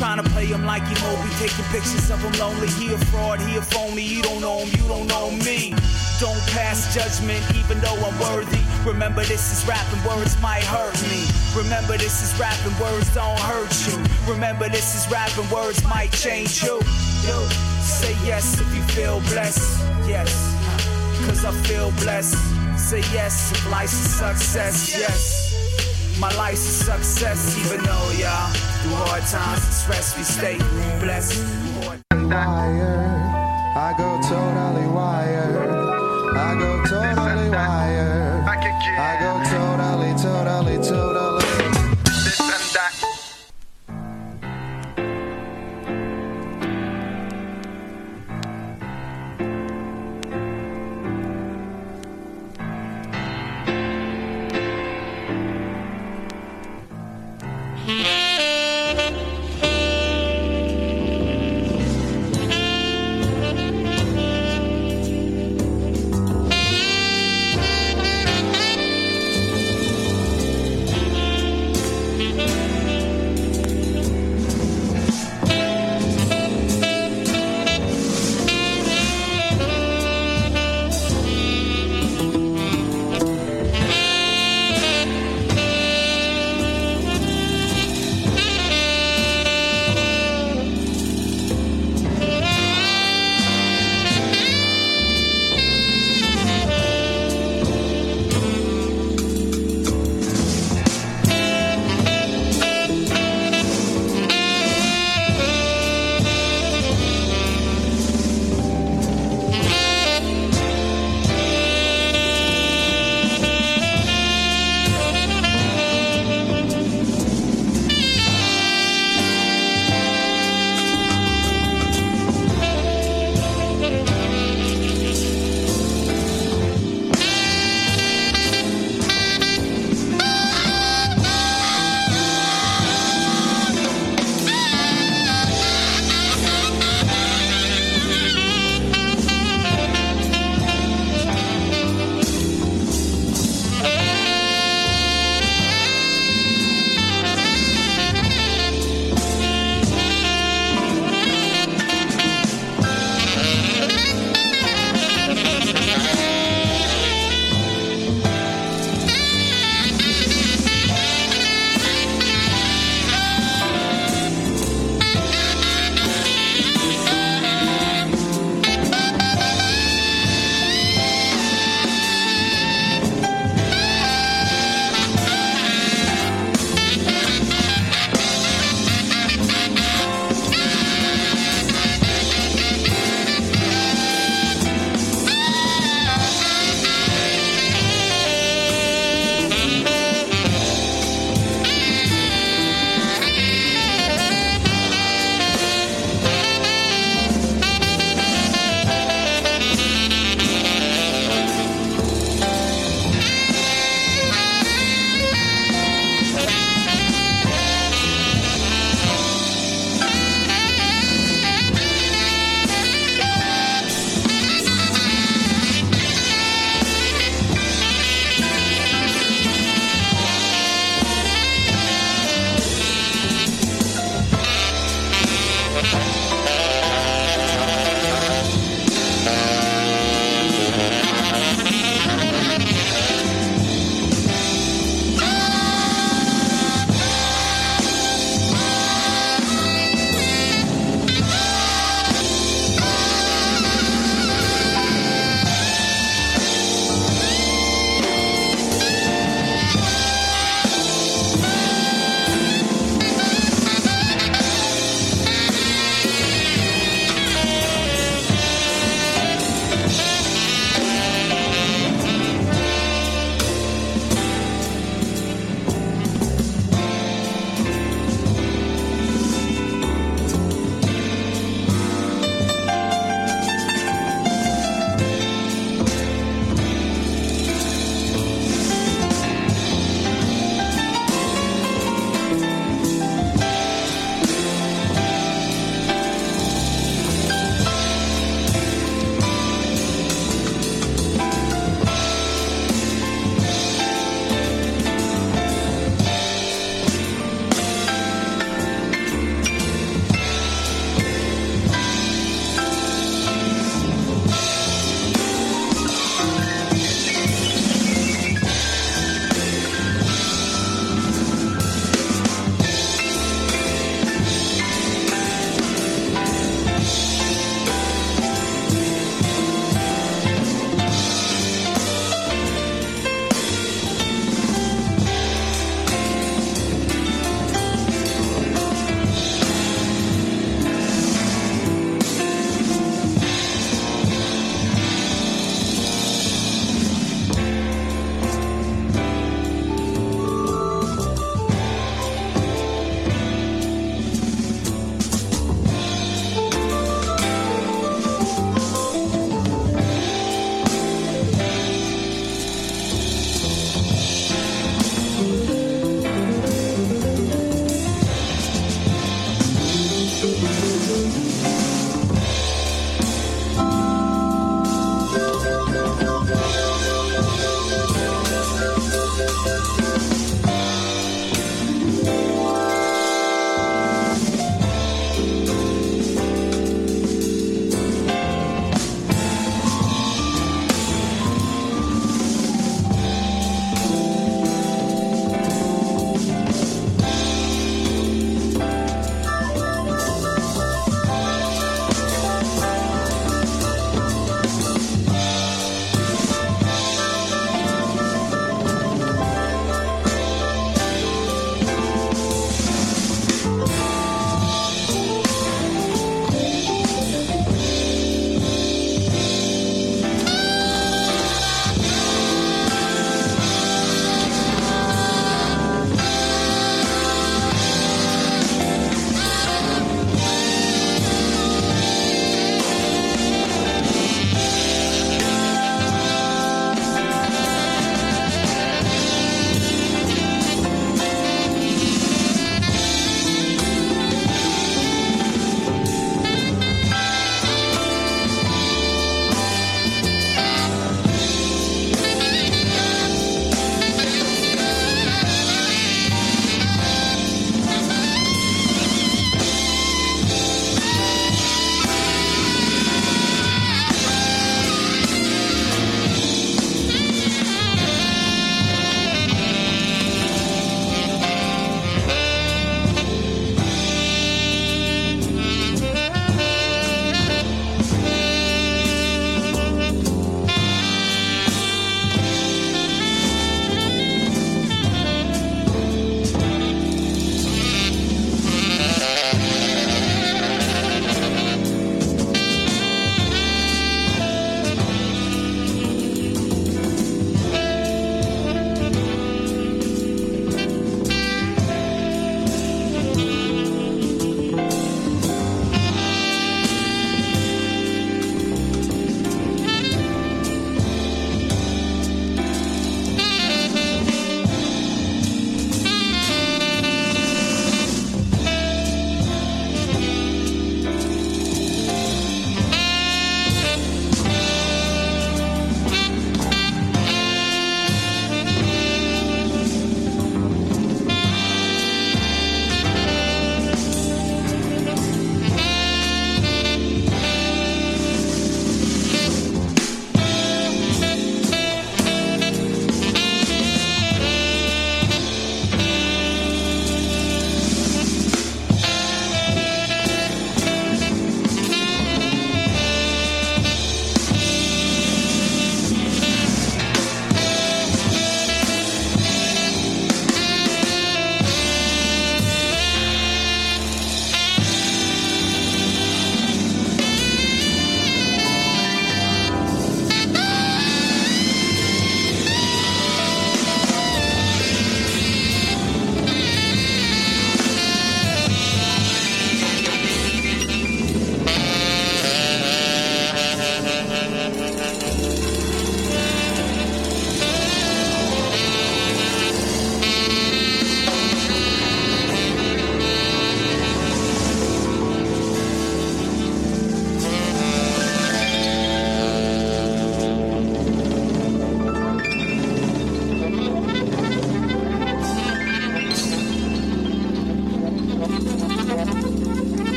Trying to play him like he Moby, taking pictures of him lonely. He a fraud, he a phony, you don't know him, you don't know me. Don't pass judgment even though I'm worthy. Remember this is rapping, words might hurt me. Remember this is rapping, words don't hurt you. Remember this is rapping, words might change you. Yo, say yes if you feel blessed. Yes, cause I feel blessed. Say yes if life's a success. Yes, my life's a success. Even though y'all through hard times and stress we stay blessed. I go totally wired. I go totally wired. I go totally, totally, totally. This and that.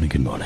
morning, good morning.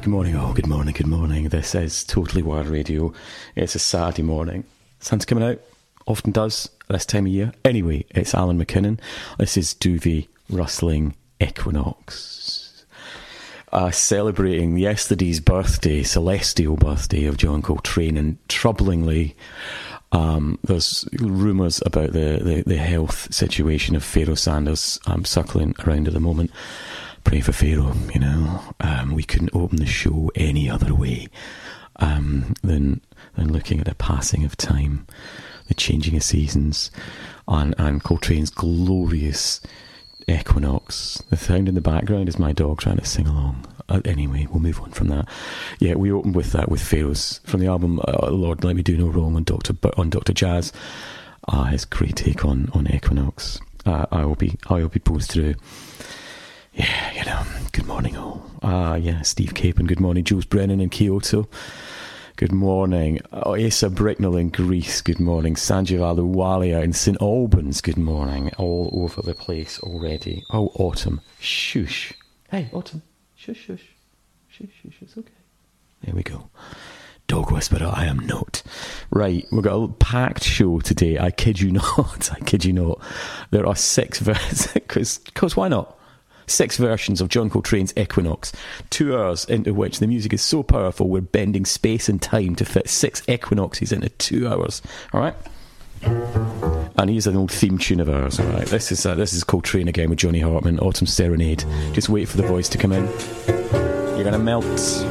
morning, oh, good morning, good morning. This is Totally Wired Radio. It's a Saturday morning. Sun's coming out, often does this time of year. Anyway, it's Alan McKinnon. This is Duvet Rustling Equinox. Celebrating yesterday's birthday, celestial birthday of John Coltrane, and troublingly, there's rumours about the health situation of Pharoah Sanders circling around at the moment. Pray for Pharoah, you know. We couldn't open the show any other way than looking at the passing of time, the changing of seasons, and Coltrane's glorious Equinox. The sound in the background is my dog trying to sing along. Anyway, we'll move on from that. Yeah, we opened with that, with Pharoah's, from the album Lord Let Me Do No Wrong on Dr. Jazz. His great take on Equinox. I will be posed through. Yeah, you know, good morning all. Yeah, Steve Capon, good morning. Jules Brennan in Kyoto, good morning. Asa Bricknell in Greece, good morning. Sanjeev Aluwalia in St Albans, good morning. All over the place already. Oh, Autumn, shush. Hey, Autumn, shush, shush. Shush, shush, it's okay. There we go. Dog whisperer, I am not. Right, we've got a packed show today. I kid you not. I kid you not. There are 6 versions, because why not? 6 versions of John Coltrane's Equinox, 2 hours into which the music is so powerful we're bending space and time to fit 6 equinoxes into 2 hours. All right? And here's an old theme tune of ours. All right? This is Coltrane again with Johnny Hartman, Autumn Serenade. Just wait for the voice to come in. You're gonna melt.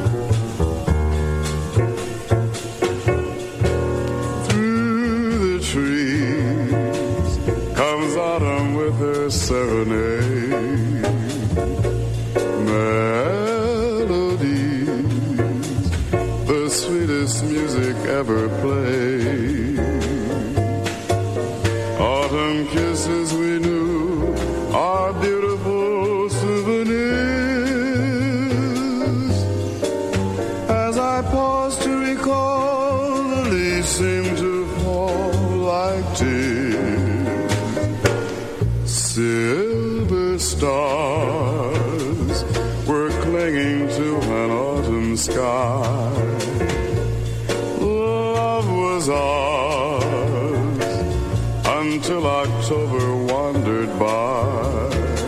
Through the trees comes autumn with her serenade. Melodies, the sweetest music ever played. Autumn kisses we knew are beautiful souvenirs. As I pause to recall, the leaves seem to fall like tears. Silver stars were clinging to an autumn sky. Love was ours until October wandered by.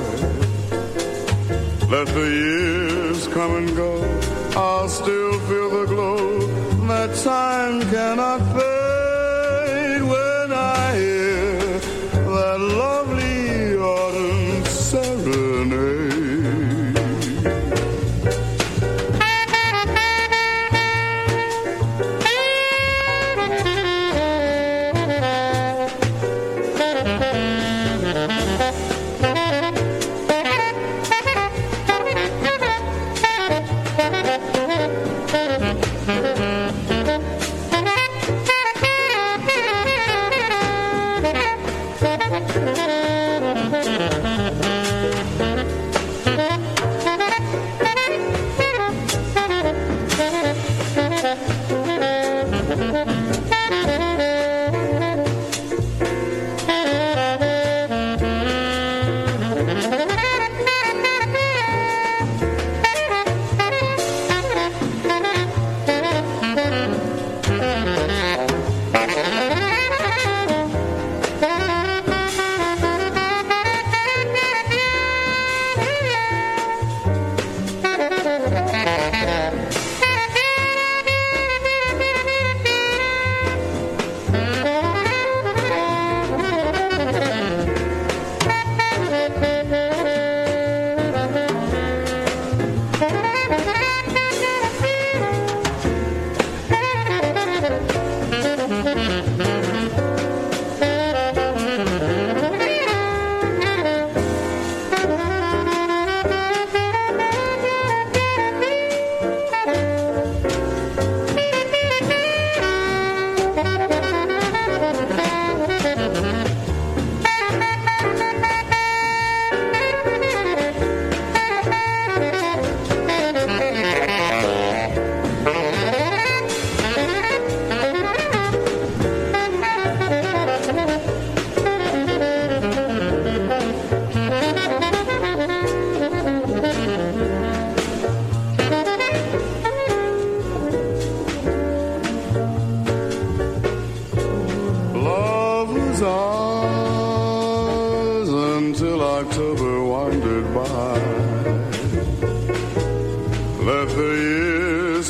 Let the years come and go, I'll still feel the glow that time cannot fade when I hear that lovely autumn serenade.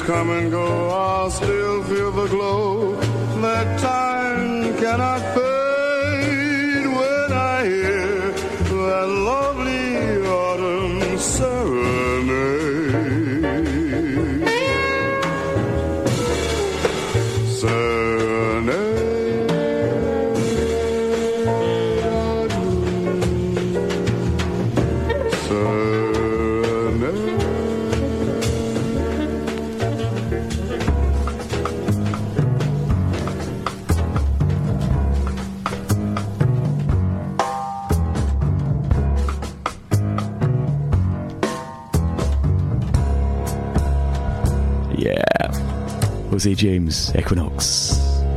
Years come and go, I'll still feel the glow that time cannot fade when I hear that lovely autumn serenade. Jose James, Equinox.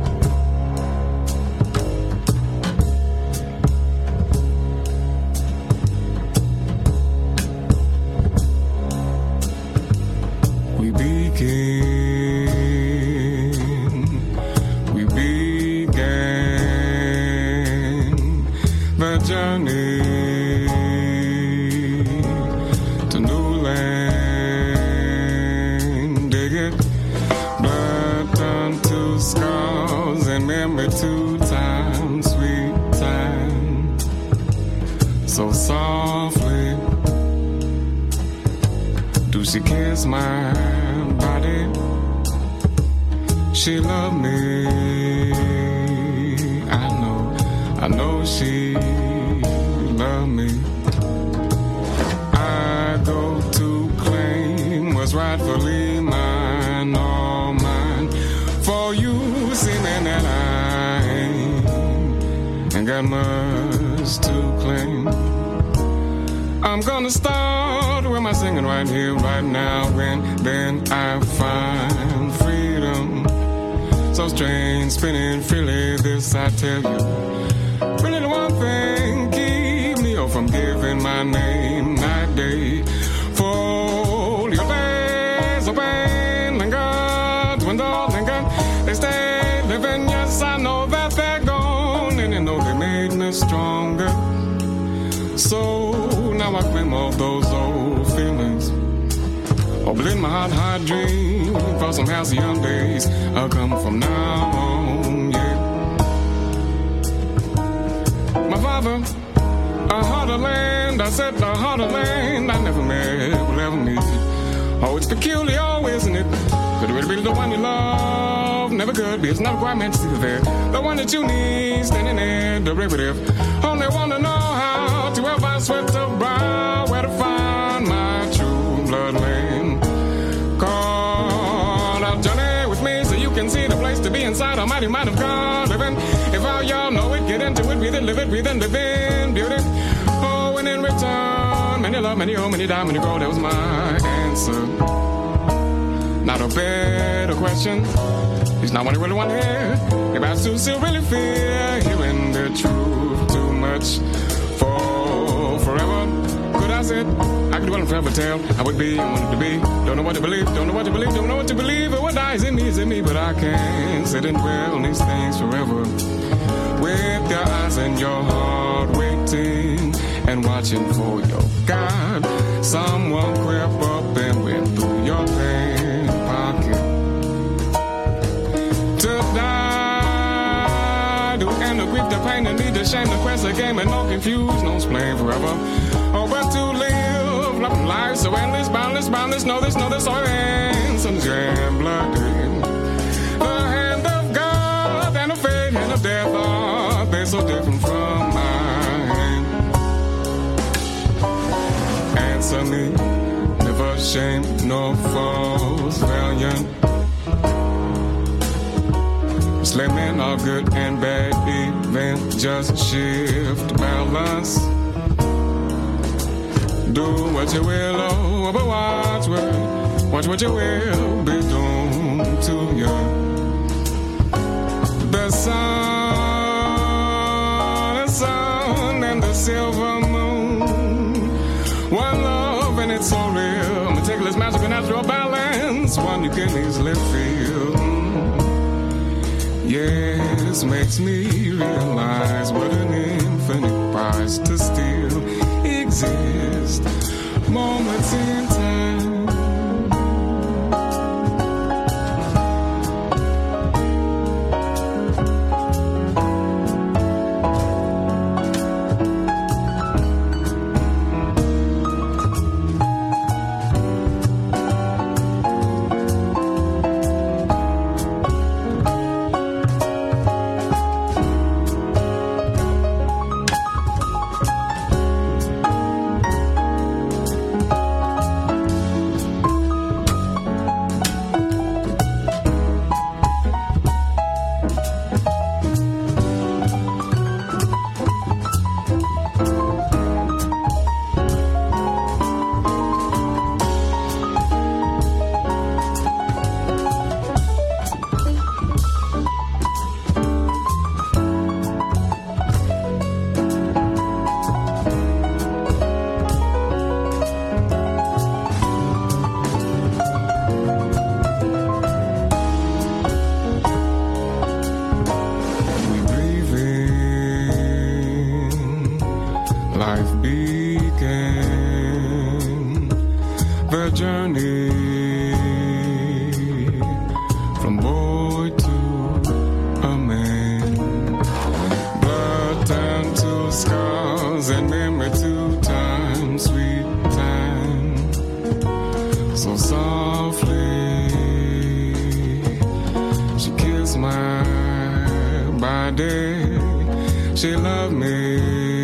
We began the journey to new land. Dig it. Scars and memory to time, sweet time. So softly do she kiss my body. She loved me. I know she loved me. I go to claim what's rightfully mine, all mine. For you, seeming that I ain't got much to claim. I'm gonna start with my singing right here, right now, and then I find freedom. So strange, spinning freely, this I tell you. Really the one thing keep me from giving my name night, day. Fold your days open and God dwindle and God. They stay living, yes, I know that they're gone, and you know they made me stronger. So now I claim all those old feelings. Oh, blend my hard dream for some halcyon days. I'll come from now on, yeah. My father, a harder land, I said a harder land I never met, will ever meet. Oh, it's peculiar, oh, isn't it? Could it really be the one you love? Never could be, it's not quite meant to see there. The one that you need, standing there, derivative. Only want to know how to ever sweat the brow, where to find my true bloodline. Call out Johnny with me so you can see the place to be inside Almighty mind of God living. If all y'all know it, get into it, breathe it, live in, beauty. Oh, and in return, many love, many owe, many die, many grow, that was my answer. Not a better question. It's not what I really want to hear. Maybe I still really fear hearing the truth too much for forever. Could I say it? I could dwell and forever tell I would be and wanted to be. Don't know what to believe, don't know what to believe, don't know what to believe. Or what dies in me is in me, but I can't sit and dwell on these things forever. With your eyes and your heart waiting and watching for your God. Someone crept up and went through your pants pocket to die, to end the grief, the pain, the need, the shame, the quest, the game, and no confuse, no explain forever. Oh, but to live, life so endless, boundless, know this, all ends, and jam blooded. The hand of God and the fate, hand of death, are they so different from mine? Answer me. Never shame, no false valiant. Slimming all good and bad, even just shift balance. Do what you will, oh, but watch what you will be doing to you. The sun and the silver moon. One love and it's so real. Meticulous, magical, natural balance. One you can easily feel. Yes, makes me realize what an infinite price to still exist. Moments in time. their journey from boy to a man. Blood turned to scars and memory to time, sweet time. So softly she kissed my body. She loved me.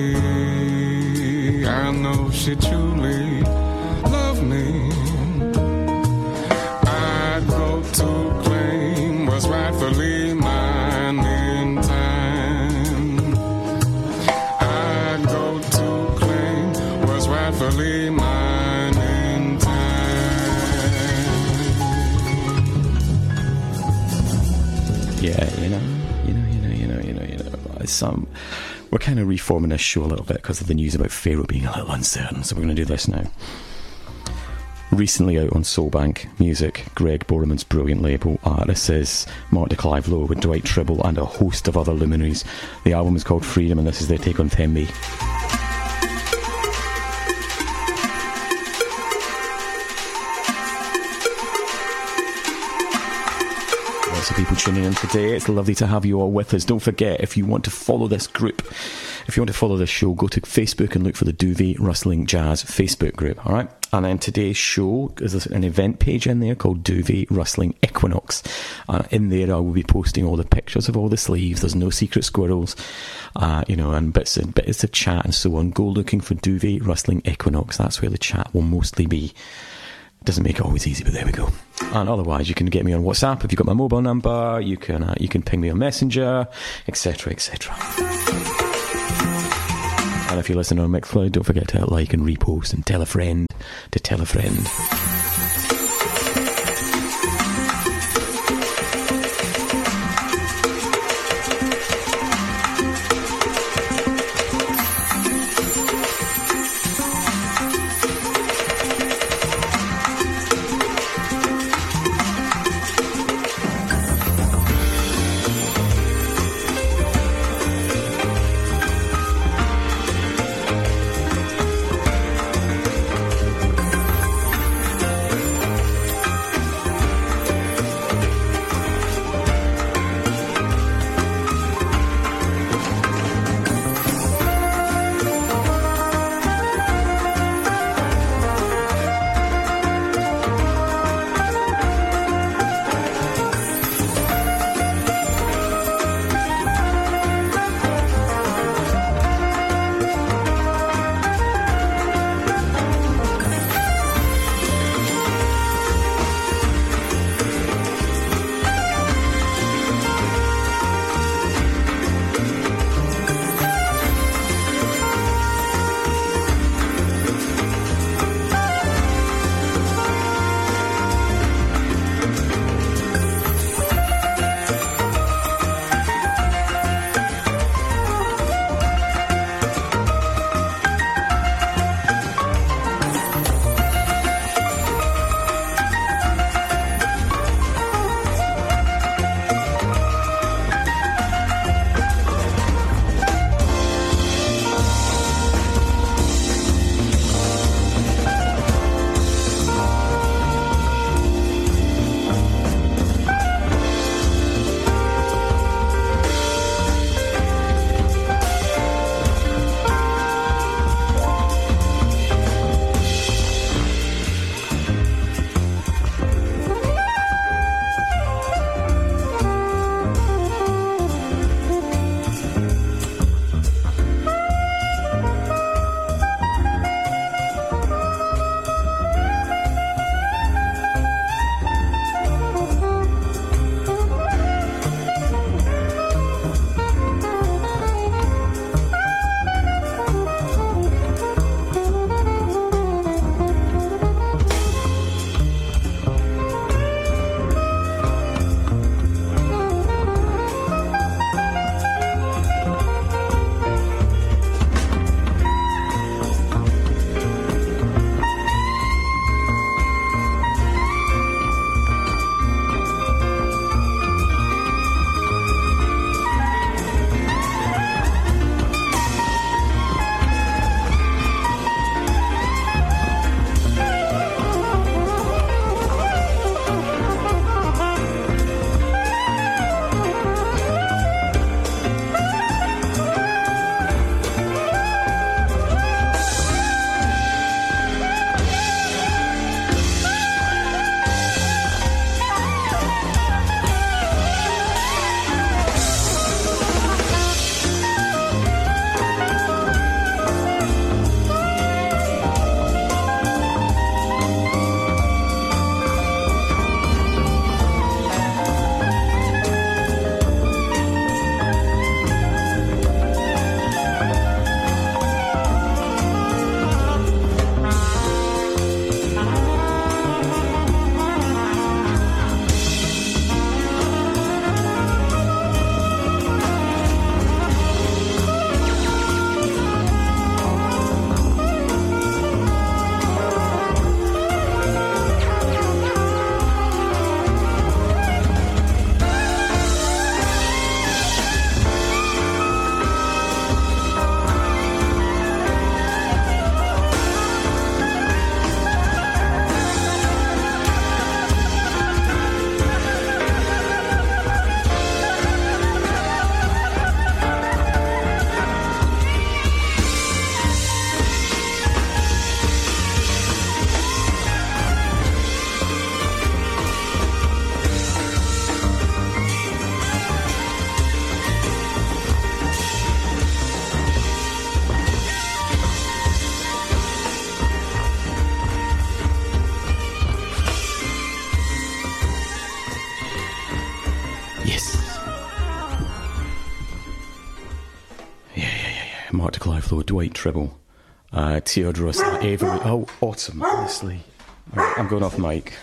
I know she truly loved me. I'd go to claim what's rightfully mine in time. I'd go to claim what's rightfully mine in time. Yeah, you know. We're kind of reforming this show a little bit because of the news about Pharaoh being a little uncertain, so we're going to do this now. Recently out on Soulbank Music, Greg Borman's brilliant label. This is Mark de Clive Lowe with Dwight Tribble and a host of other luminaries. The album is called Freedom, and this is their take on Thembi. Lots of people tuning in today. It's lovely to have you all with us. Don't forget, if you want to follow this group, if you want to follow this show, go to Facebook and look for the Duvet Rustling Jazz Facebook group, alright? And then today's show is an event page in there called Duvet Rustling Equinox. In there I will be posting all the pictures of all the sleeves. There's no secret squirrels, and bits of chat and so on. Go looking for Duvet Rustling Equinox. That's where the chat will mostly be. Doesn't make it always easy, but there we go. And otherwise, you can get me on WhatsApp if you've got my mobile number. You can ping me on Messenger, etc., etc. And if you're listening on Mixcloud, don't forget to like and repost and tell a friend to tell a friend. Clive Lowe, Dwight Tribble, Teardress, Avery. Oh, Autumn, honestly. Right, I'm going off mic.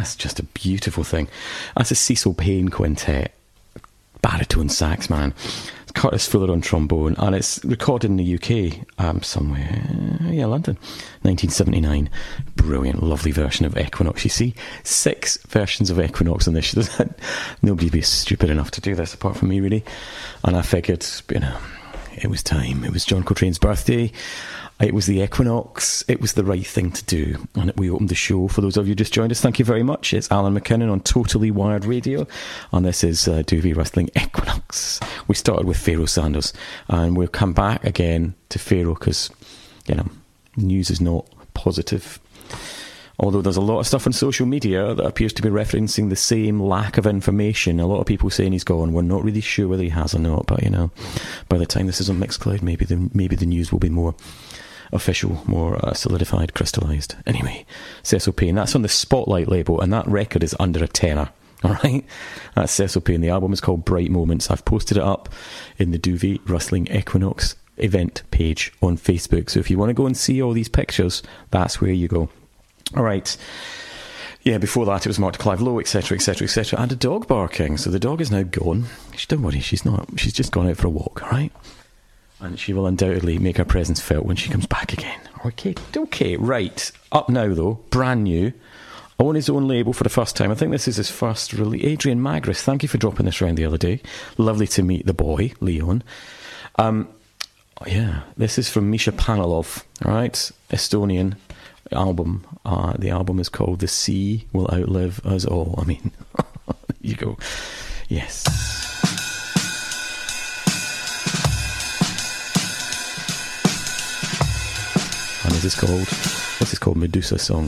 That's just a beautiful thing. That's a Cecil Payne quintet. Baritone sax, man. Curtis Fuller on trombone, and it's recorded in the UK somewhere, London, 1979. Brilliant, lovely version of Equinox. You see, 6 versions of Equinox on this. Nobody would be stupid enough to do this apart from me, really. And I figured, it was time. It was John Coltrane's birthday. It was the Equinox. It was the right thing to do. And we opened the show. For those of you who just joined us, thank you very much. It's Alan McKinnon on Totally Wired Radio. And this is Doobie Rustling Equinox. We started with Pharoah Sanders. And we'll come back again to Pharoah because, news is not positive. Although there's a lot of stuff on social media that appears to be referencing the same lack of information. A lot of people saying he's gone. We're not really sure whether he has or not. But, by the time this is on Mixcloud, maybe the news will be more official, more solidified, crystallised. Anyway, Cecil Payne, that's on the Spotlight label, and that record is under a tenner. Alright, that's Cecil Payne. The album is called Bright Moments. I've posted it up in the Doobie Rustling Equinox event page on Facebook, so if you want to go and see all these pictures, that's where you go. Alright, yeah, before that it was Mark Clive Lowe, etc, etc, etc, and a dog barking. So the dog is now gone. Don't worry, she's just gone out for a walk. Alright, and she will undoubtedly make her presence felt when she comes back again. Okay, right. Up now, though, brand new, on his own label for the first time. I think this is his first release. Adrian Magris, thank you for dropping this around the other day. Lovely to meet the boy, Leon. This is from Misha Panilov, all right? Estonian album. The album is called The Sea Will Outlive Us All. I mean, there you go. Yes. And this is called Medusa Song.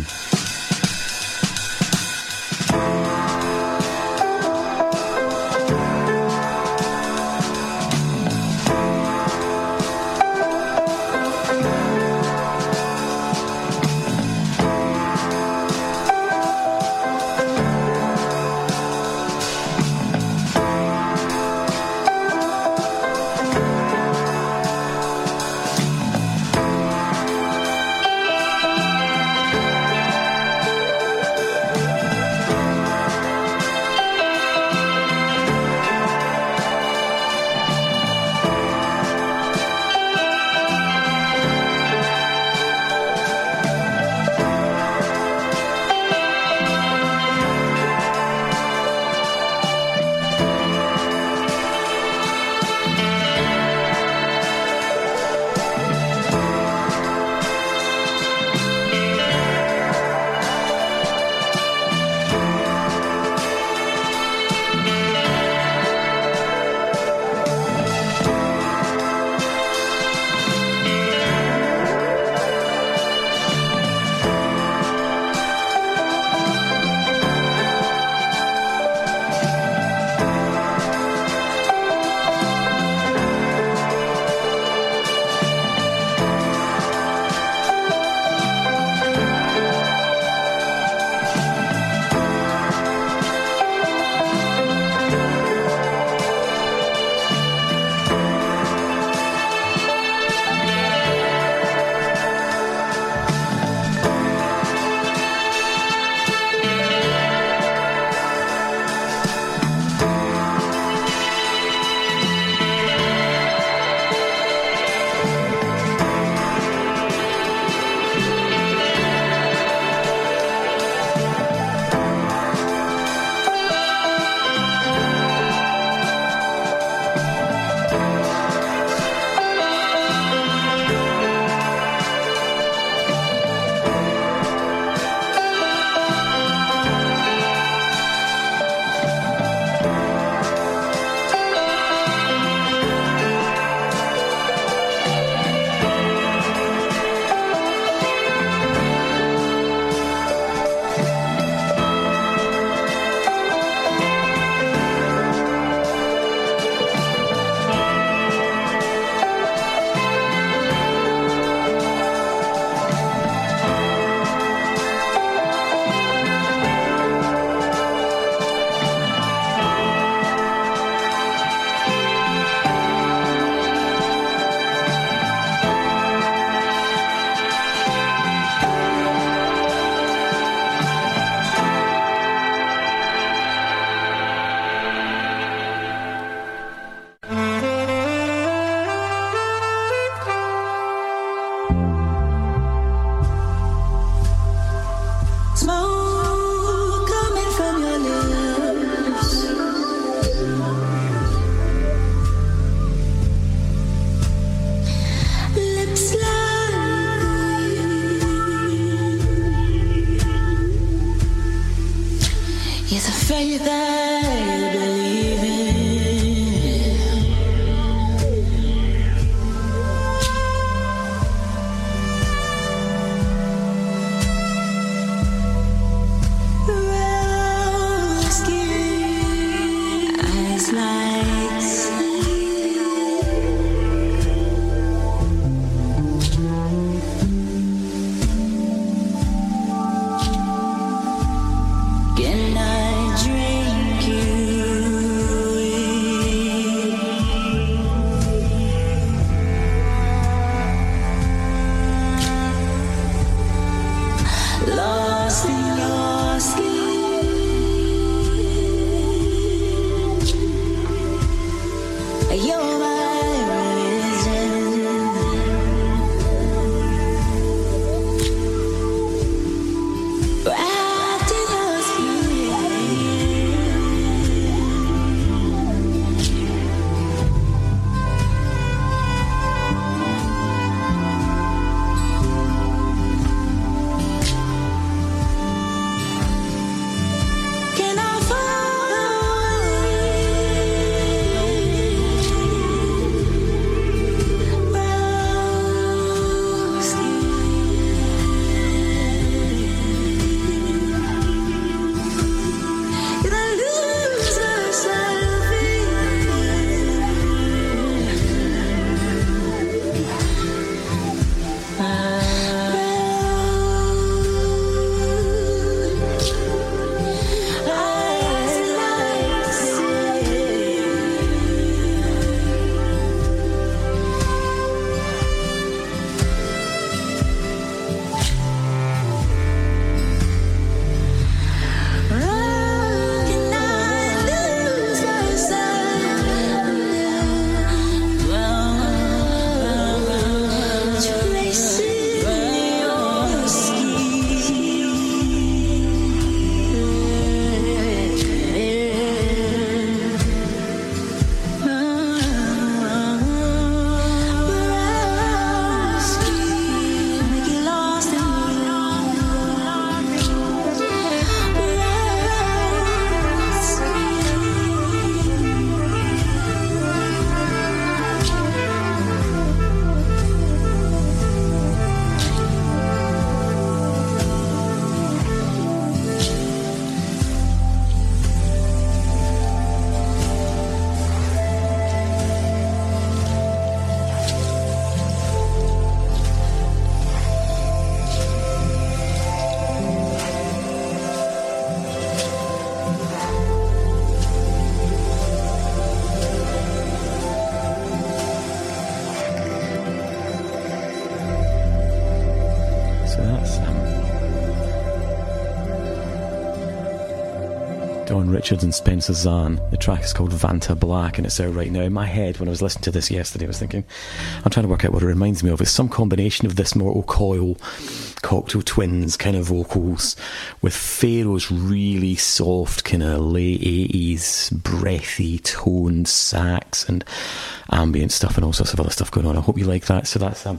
Don Richards and Spencer Zahn. The track is called Vanta Black, and it's out right now. In my head, when I was listening to this yesterday, I was thinking, I'm trying to work out what it reminds me of. It's some combination of this Mortal Coil, Cocktail Twins kind of vocals with Pharaoh's really soft kind of late 80s breathy toned sax and ambient stuff and all sorts of other stuff going on. I hope you like that. So that's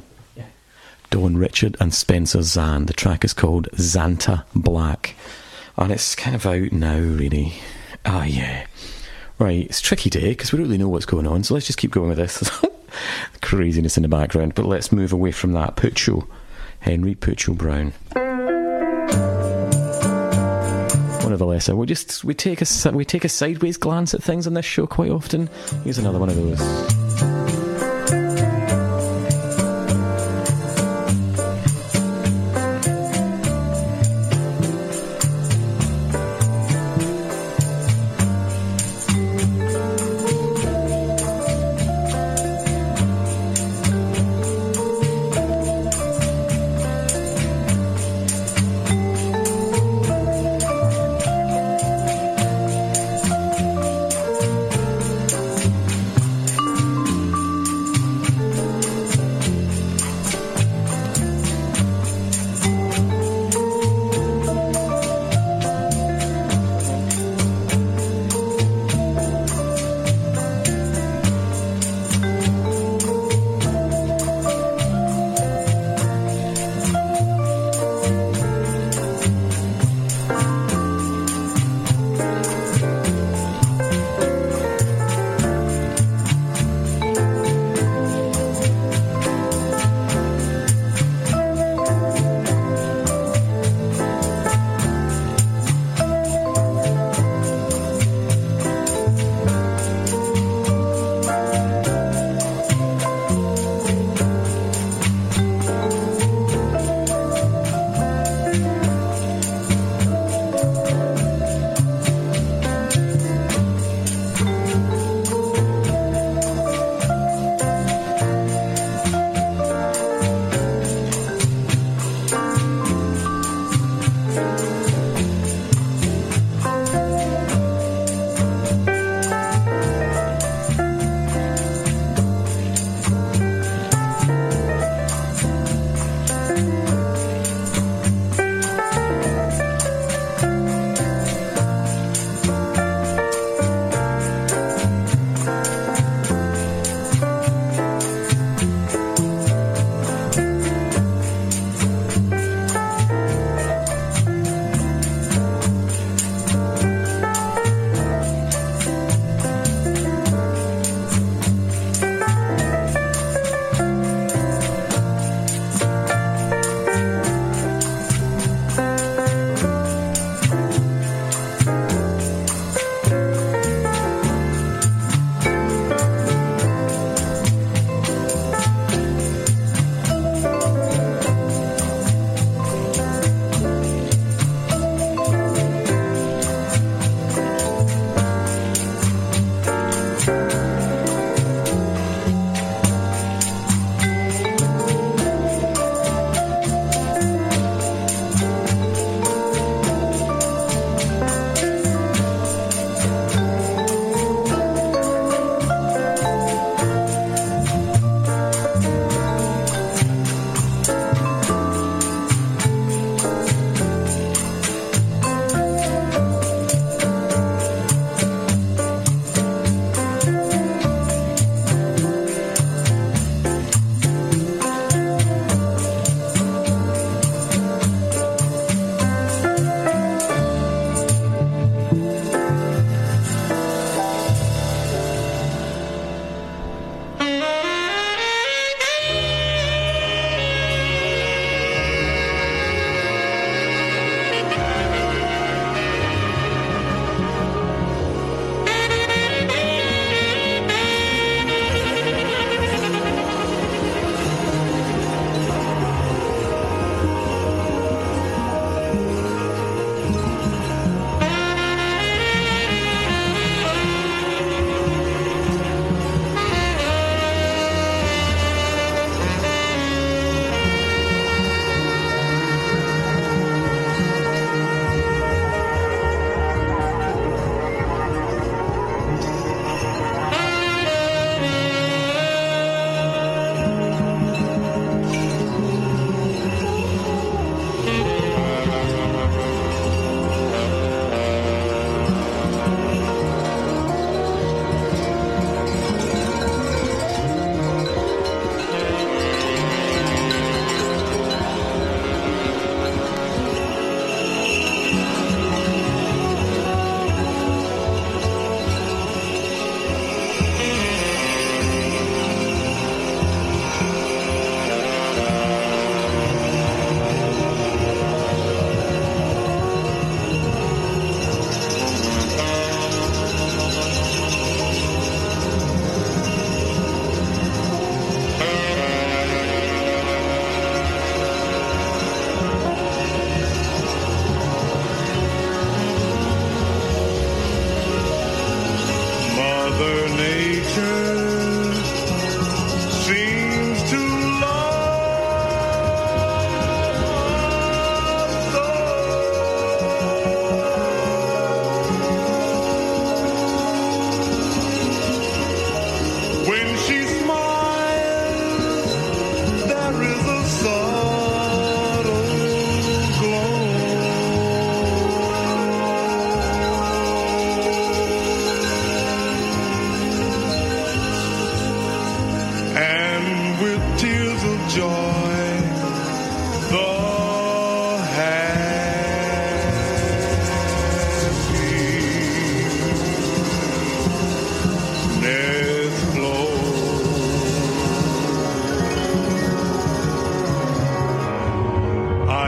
Don Richard and Spencer Zahn. The track is called Vanta Black, and it's kind of out now, really. Ah, yeah. Right, it's a tricky day because we don't really know what's going on, so let's just keep going with this. Craziness in the background, but let's move away from that. Puccio, Henry Puccio Brown. One of the lesser. We take a sideways glance at things on this show quite often. Here's another one of those.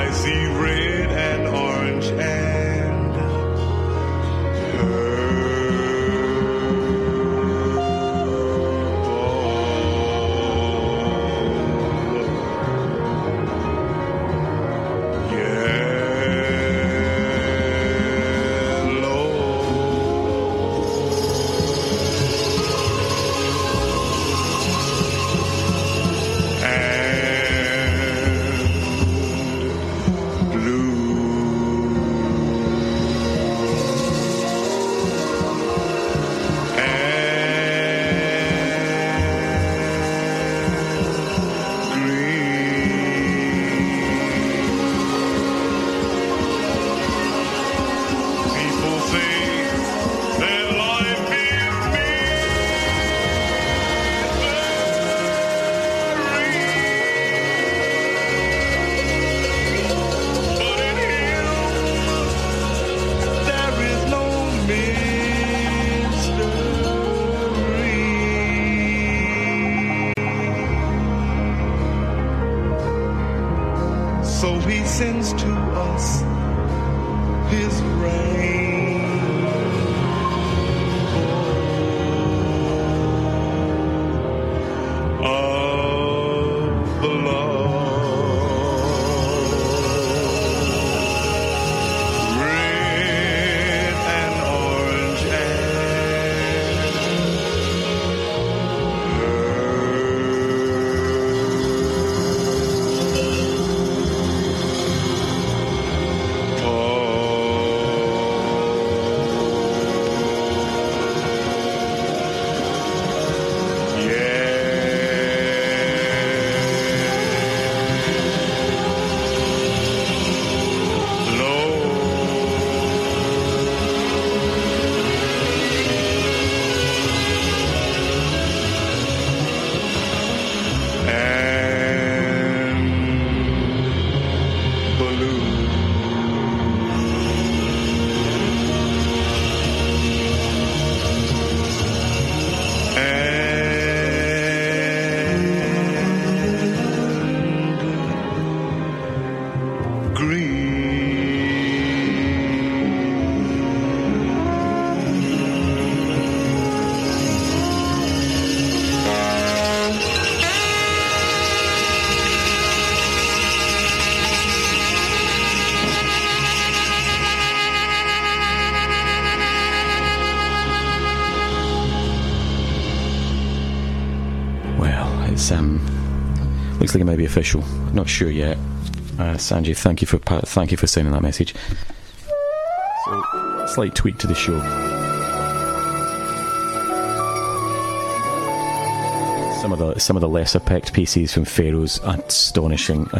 I see red and orange and so he sends to us his rain of the love, red and orange Looks like it may be official. Not sure yet. Sanjay, thank you for sending that message. So, slight tweak to the show. Some of the lesser picked pieces from Pharaoh's astonishing